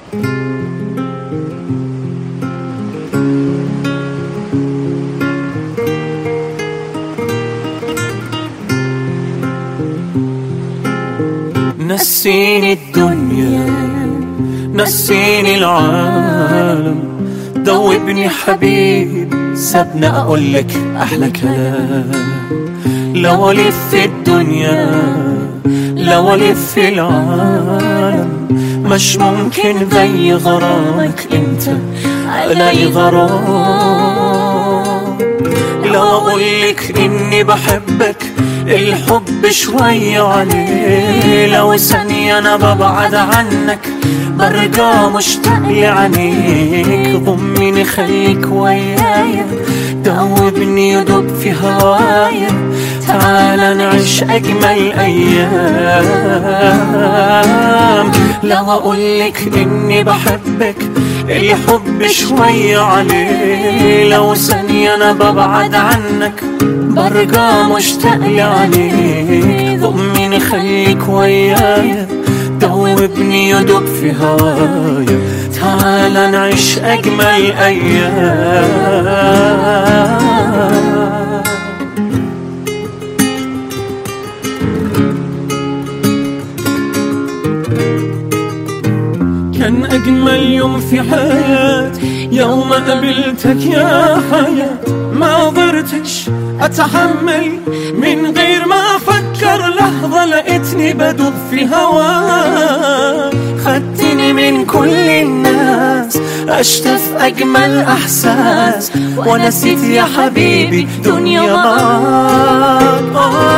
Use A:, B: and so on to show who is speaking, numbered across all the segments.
A: نسيني الدنيا، نسيني العالم، دوبني حبيب سابني أقولك أحلى كلام. لو ألف الدنيا لو ألف العالم، مش ممكن زي غرامك انت ألاقي غرام. لو أقولك إني بحبك الحب شوية عليه، لو ثانية أنا ببعد عنك برجع مشتاق لعينيك. ضمني خليك ويايا، دوبني يدوب في هوايا، تعال نعيش أجمل أيام. لو أقولك إني بحبك الحب شوية عليه، لو ثانية أنا ببعد عنك برجع مشتاق لعينيك. ضمني خليك ويايا، دوبني يدوب في هوايا، تعال نعيش أجمل أيام. كان أجمل يوم في حياتي يوم قابلتك يا حياة. ما قدرتش أتحمل من غير ما أفكر لحظة، لقيتني بدوب في هواك. خدتني من كل الناس أشتف أجمل أحساس، ونسيت يا حبيبي دنيا معاك.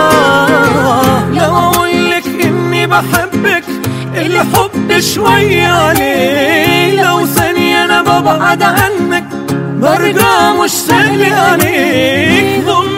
A: لو أقولك إني بحبك الحب شوية عليه، لو ثانية أنا ببعد عنك برجع مشتاق لعينيك.